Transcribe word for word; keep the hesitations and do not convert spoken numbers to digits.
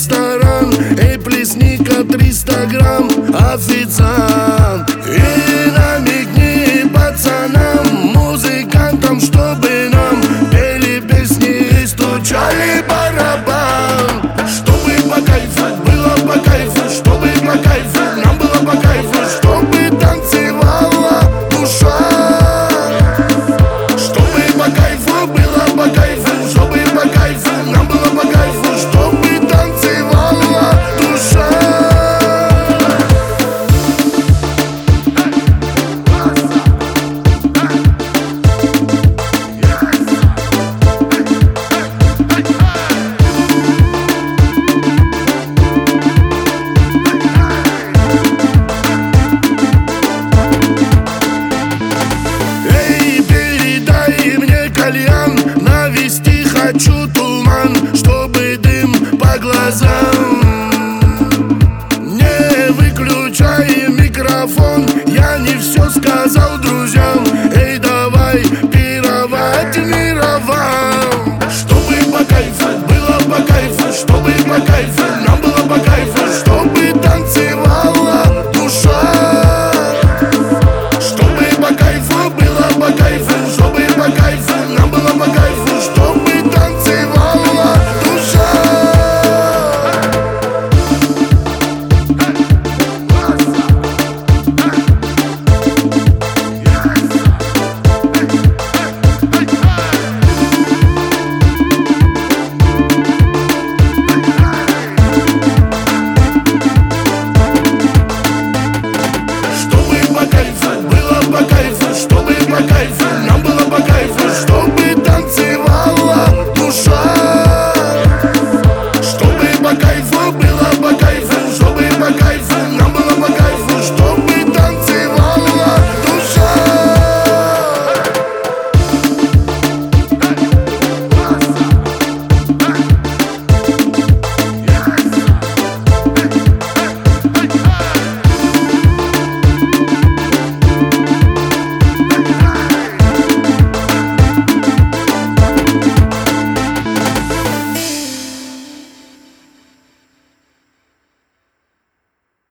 ресторан. Эй, плесни-ка триста грамм, официант. И намекни пацанам, музыкантам, чтобы нам пели песни и стучали барабан. Чтобы по кайфу, было по кайфу, чтобы по кайфу, нам было по кайфу, чтобы танцевала душа. Чтобы по кайфу, было по кайфу, чтобы по кайфу, нам было по кайфу, чтобы танцевала душа. Кальян, навести хочу туман, чтобы дым по глазам. Не выключай микрофон, я не все сказал друзьям.